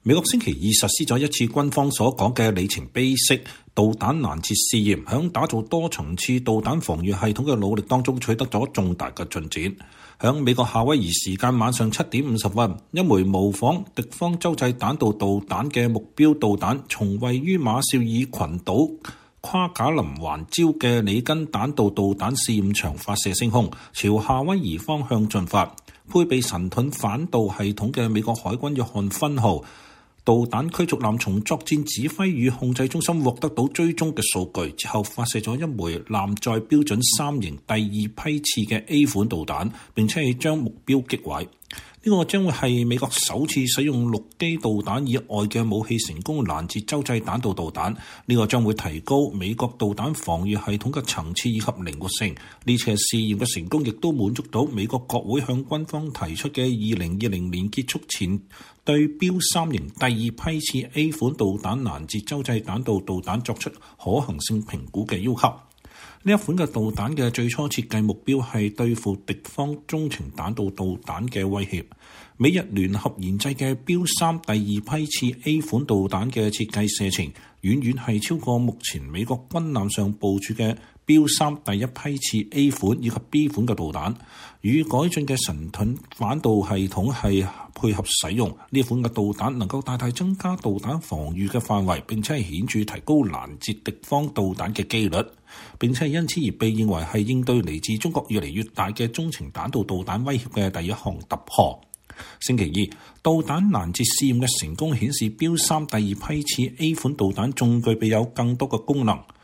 美國星期二實施咗一次軍方所講嘅里程碑式導彈攔截試驗，響打造多層次導彈防禦系統嘅努力當中取得咗重大嘅進展。響美國夏威夷時間晚上7點50分，一枚模仿敵方洲際彈道導彈嘅目標導彈，從位於馬紹爾群島夸賈林環礁嘅里根彈道導彈試驗場發射升空，朝夏威夷方向進發。配備神盾反導系統嘅美國海軍約翰芬號導彈驅逐艦從作戰指揮與控制中心獲得到追蹤嘅數據之後，發射咗一枚艦載標準3型第二批次嘅 A 款導彈，並且係將目標擊毀。呢個將會係美國首次使用陸基導彈以外嘅武器成功攔截洲際彈道導彈。呢個將會提高美國導彈防禦系統嘅層次以及靈活性。呢次試驗嘅成功亦都滿足到美國國會向軍方提出嘅2020年結束前對標3型第二批次 A 款導彈攔截洲際彈道導彈作出可行性評估嘅要求。呢一款嘅導彈嘅最初設計目標係對付敵方中程彈道導彈嘅威脅。美日聯合研製嘅標3第二批次 A 款導彈嘅設計射程，遠遠係超過目前美國軍艦上部署嘅標3第一批次 A 款以及 B 款嘅導彈，與改進嘅神盾反導系統係配合使用。呢款嘅導彈能夠大大增加導彈防禦嘅範圍，並且係顯著提高攔截敵方導彈嘅機率，並且係因此而被認為係應對嚟自中國越嚟越大嘅中程彈道導彈威脅嘅第一項突破。星期二，導彈攔截試驗嘅成功顯示標3第二批次 A 款導彈仲具備有更多嘅功能。